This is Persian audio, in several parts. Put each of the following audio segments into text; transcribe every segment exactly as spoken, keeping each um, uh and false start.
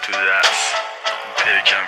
تو دست پیکم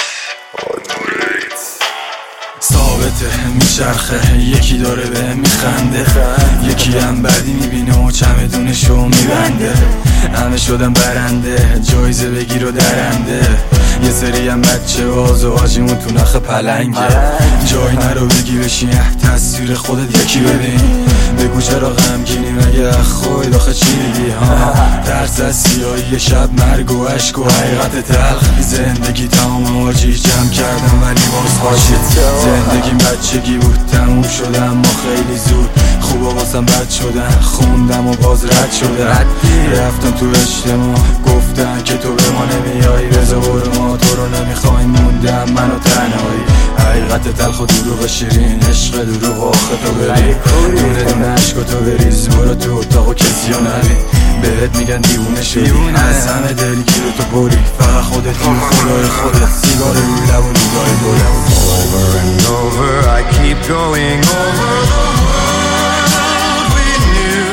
کس ثابته میچرخه، یکی داره به میخنده، یکی هم بعدی میبینه و چمدونشو میبنده. همه شدن برنده، جایزه بگیر و درنده. یه سری هم بچه باز و حاجیمون تو نخ پلنگه. جای نرو بگی بشین تصویر خودت یکی ببین. بگو چرا غمگینی مگه خود آخه چی دیدی ها؟ ترس از سیاهی شب، مرگ و عشق و حقیقت تلخ. زندگی تمام حاجی جمع کردم ولی باز خاشید. زندگیم بچگی بود تموم شده اما خیلی زود. خوبا واسم بد شدن، خوندم و باز رد شدن. رفتم تو اجتماع گفتن که تو به ما نمیایی، رضا برو ما تو رو نمیخوایم، موندم من و تنهایی. حقیقت تلخ و دروغ شیرین، عشق دروغ آخه تو ببین. دونه دونه عشق تو بریز، برو تو اتاق و کسی رو نبین. بهت میگن دیوونه شدی، از همه دلگیر تو بری. فقط خودتی و خدای خودت، سیگار روی لب و نگاه دولم. Over and over I keep going over the world we knew.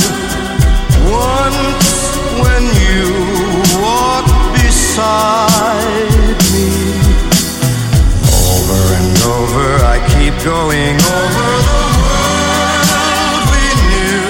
Once when you walked beside me. Over and over I keep going over the world we knew.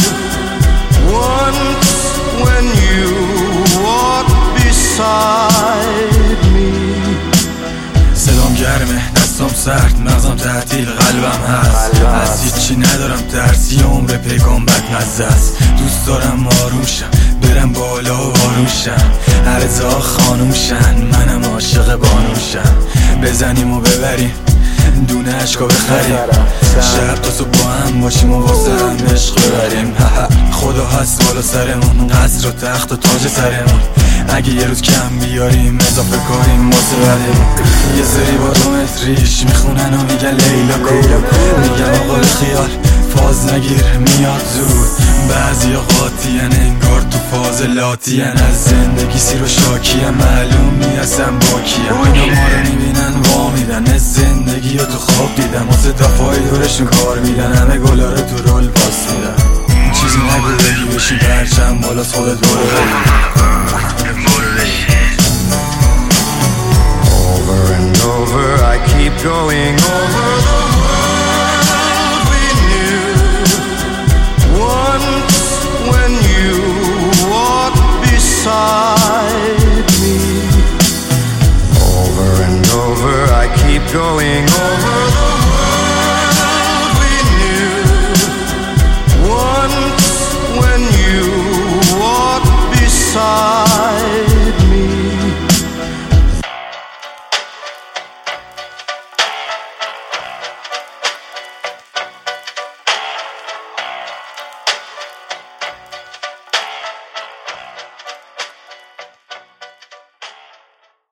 Once when you walked beside me. صدام گرمه، دستام سرد، مغزم تعطیل، قلبم هست. از هیچی ندارم ترسی، عمر پیکان بدمزه است. دوست دارم آروم شم، برم بالا و آروم شم. هر زا خانوم شن، منم عاشق بانوم شم. بزنیم و ببریم، دونه عشقا بخریم. شب تا صبح با هم باشیم و واسه هم عشق ببریم. خدا هست بالا سرمون، قصر و تخت و تاج سرمون. اگه یه روز کم بیاریم اضافه کاریم واسه بعدمون. یه سری با دومتریش میخونن و میگن لیلا کو. میگم آقا خیال فاز نگیر میاد زود. بعضی قاطیان انگار تو فاز لاتیان. از زندگی سیر و شاکیم، معلوم میاسم باکیم. اینا ما رو میبینن وا میدن، از زندگی رو تو خواب دیدم. واسه دفاعی دورشون کار میدن، همه گلا رو تو رول پاس میدن. چیزی نگو بگی بشین پرچم بالا، خودت برو بگی. Over and over I keep going over the world we knew. Once when you walked beside me. Over and over I keep going over the world we knew. Once when you walked beside me.